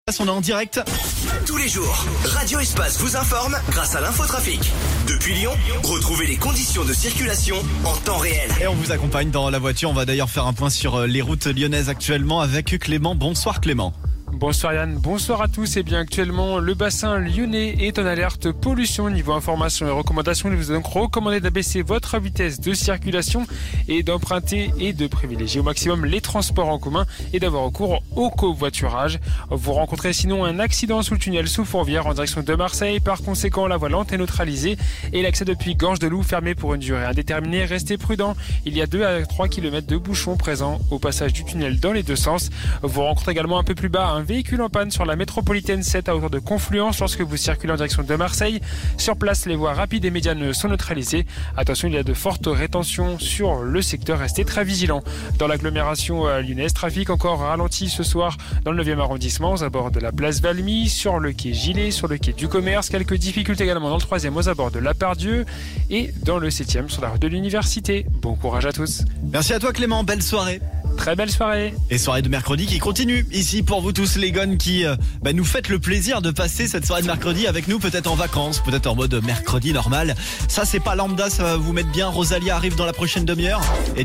On est en direct. Tous les jours, Radio Espace vous informe grâce à l'infotrafic. Depuis Lyon, retrouvez les conditions de circulation en temps réel. Et on vous accompagne dans la voiture. On va d'ailleurs faire un point sur les routes lyonnaises actuellement avec Clément. Bonsoir Clément. Bonsoir Yann, bonsoir à tous. Et bien actuellement, le bassin lyonnais est en alerte pollution. Niveau information et recommandations, il vous est donc recommandé d'abaisser votre vitesse de circulation et d'emprunter et de privilégier au maximum les transports en commun et d'avoir recours au covoiturage. Vous rencontrez sinon un accident sous le tunnel sous Fourvière en direction de Marseille. Par conséquent, la voie lente est neutralisée et l'accès depuis Gorge-de-Loup fermé pour une durée indéterminée. Restez prudents. Il y a 2 à 3 km de bouchons présents au passage du tunnel dans les deux sens. Vous rencontrez également un peu plus bas un véhicule en panne sur la métropolitaine 7 à hauteur de Confluence lorsque vous circulez en direction de Marseille. Sur place, les voies rapides et médianes sont neutralisées. Attention, il y a de fortes rétentions sur le secteur. Restez très vigilants. Dans l'agglomération lyonnaise, trafic encore ralenti ce soir dans le 9e arrondissement aux abords de la place Valmy, sur le quai Gilet, sur le quai du Commerce. Quelques difficultés également dans le 3e aux abords de la Pardieu et dans le 7e sur la rue de l'Université. Bon courage à tous. Merci à toi Clément, belle soirée. Très belle soirée. Et soirée de mercredi qui continue ici pour vous tous les gones qui nous faites le plaisir de passer cette soirée de mercredi avec nous, peut-être en vacances, peut-être en mode mercredi normal. Ça c'est pas lambda, ça va vous mettre bien. Rosalia arrive dans la prochaine demi-heure.